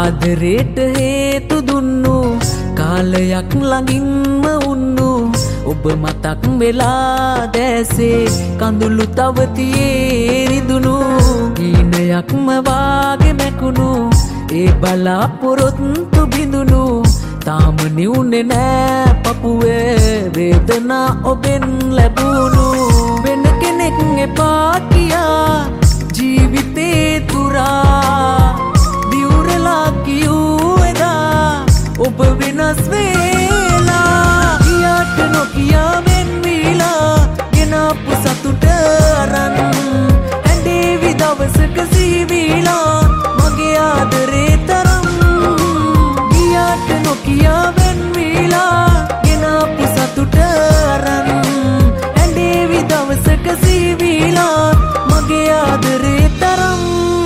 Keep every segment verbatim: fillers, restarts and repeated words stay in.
ආදරේට හේතු දුන්නු කාලයක් ළඟින්ම උන්නු ඔබ මතක් වෙලා දැසේ කඳුළු තවතියේ රිදුණු හීනයක්ම වාගේ මැකුණු ඒ බලාපොරොත්තු බිඳුණු තාම නිවුනේ නෑ පපුවේ වේදනා ඔබෙන් ලැබුණු වෙන කෙනෙක් එපා කියා ජීවිතේ තුරා දියුරලා කියූ එදා ඔබ වෙනස් වෙලා කියාට නොකියා වෙන් වීලා ගෙනාපු සතුට අරන් ඇඬේවි දවසක සීවීලා මගේ ආදරේ තරම් කියාට නොකියා වෙන් වීලා ගෙනාපු සතුට අරන් ඇඬේවි දවසක සීවීලා මගේ ආදරේ තරම්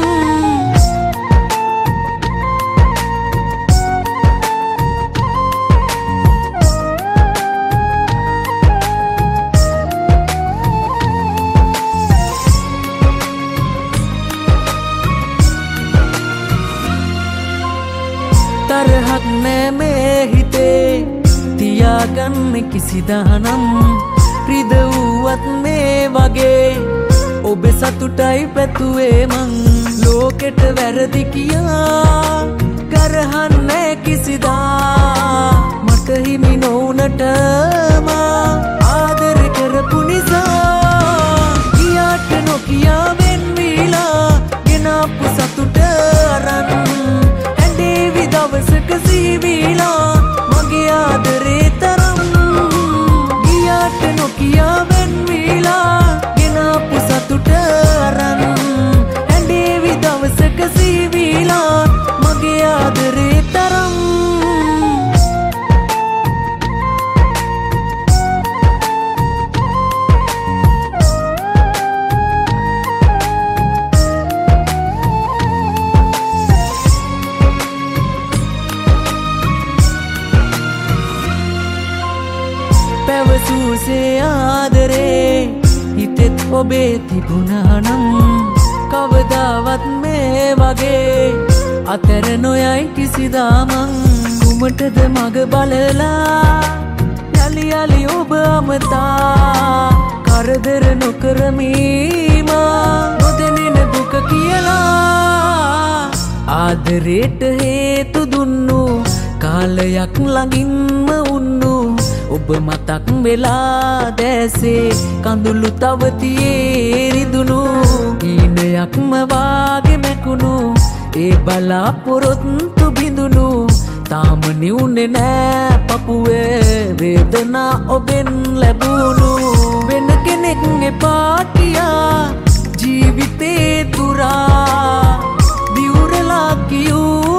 තරහක් නෑ මේ හිතේ තියාගන්න කිසිදානම් රිදවුවත් මේ වගේ ඔබ සතුටයි පැතුවේ මං ලෝකෙට වැරදි කියා කරහන්නේ කිසිදා මට හිමි නොවුනට මා ආදර කරපු නිසා කියාට නොකියා වෙන් වීලා ගෙනාපු සතුට අරන් ඇඬේවි දවසක සීවීලා මගේ ආදරේ තරම් කියාට නොකියා වෙන් වීලා ගෙනාපු සතුට අරන් ඇඬේවි දවසක සීවීලා මගේ ආදරේ තරම් පැවසූසේ ආදරේ හිතෙත් ඔබේ තිබුණානම් කවදාවත් මේ වගේ අතර නොයයි කිසිදාමං කුමටද මග බලලා යලි යලි ඔබ අමතා කරදර නොකරමීමා නොදෙනෙන දුක කියලා ආදරේට හේතු දුන්නු කාලයක් ළඟින්ම උන්නු ඔබ මතක් වෙලා දැසේ කඳුළු තවතියේ රිදුණු හීනයක්ම වාගේ මැකුණු ඒ බලාපොරොත්තු බිඳුණු තාම නිවුනේ නෑ පපුවේ වේදනා ඔබෙන් ලැබුණු වෙන කෙනෙක් එපා කියා ජීවිතේ තුරා දියුරලා කියූ